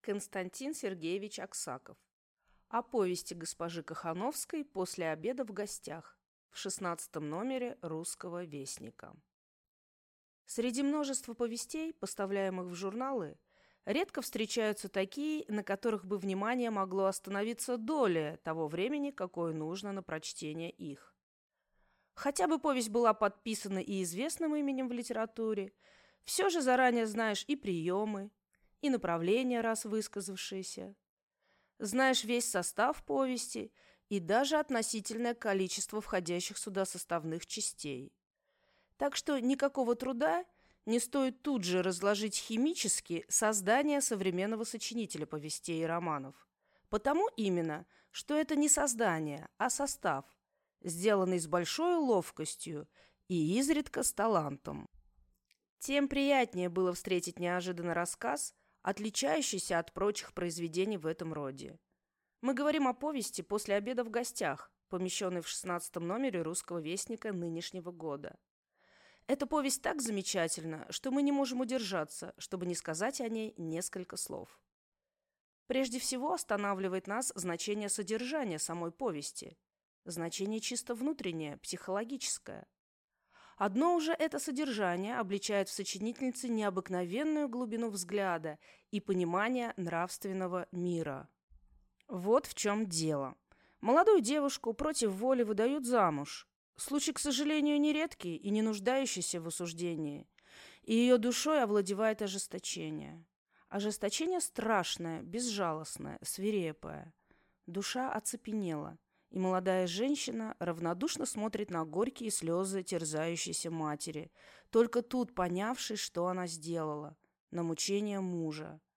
Константин Сергеевич Аксаков. О повести госпожи Кахановской «После обеда в гостях» в 16 номере «Русского вестника». Среди множества повестей, поставляемых в журналы, редко встречаются такие, на которых бы внимание могло остановиться долее того времени, какое нужно на прочтение их. Хотя бы повесть была подписана и известным именем в литературе, все же заранее знаешь и приемы, и направления, раз высказавшиеся. Знаешь весь состав повести и даже относительное количество входящих сюда составных частей. Так что никакого труда не стоит тут же разложить химически создание современного сочинителя повестей и романов. Потому именно, что это не создание, а состав, сделанный с большой ловкостью и изредка с талантом. Тем приятнее было встретить неожиданный рассказ, отличающийся от прочих произведений в этом роде. Мы говорим о повести «После обеда в гостях», помещенной в 16 номере «Русского вестника» нынешнего года. Эта повесть так замечательна, что мы не можем удержаться, чтобы не сказать о ней несколько слов. Прежде всего останавливает нас значение содержания самой повести, значение чисто внутреннее, психологическое. Одно уже это содержание обличает в сочинительнице необыкновенную глубину взгляда и понимания нравственного мира. Вот в чем дело. Молодую девушку против воли выдают замуж. Случай, к сожалению, нередкий и не нуждающийся в осуждении. И ее душой овладевает ожесточение. Ожесточение страшное, безжалостное, свирепое. Душа оцепенела. И молодая женщина равнодушно смотрит на горькие слезы терзающейся матери, только тут понявшей, что она сделала, на мучение мужа.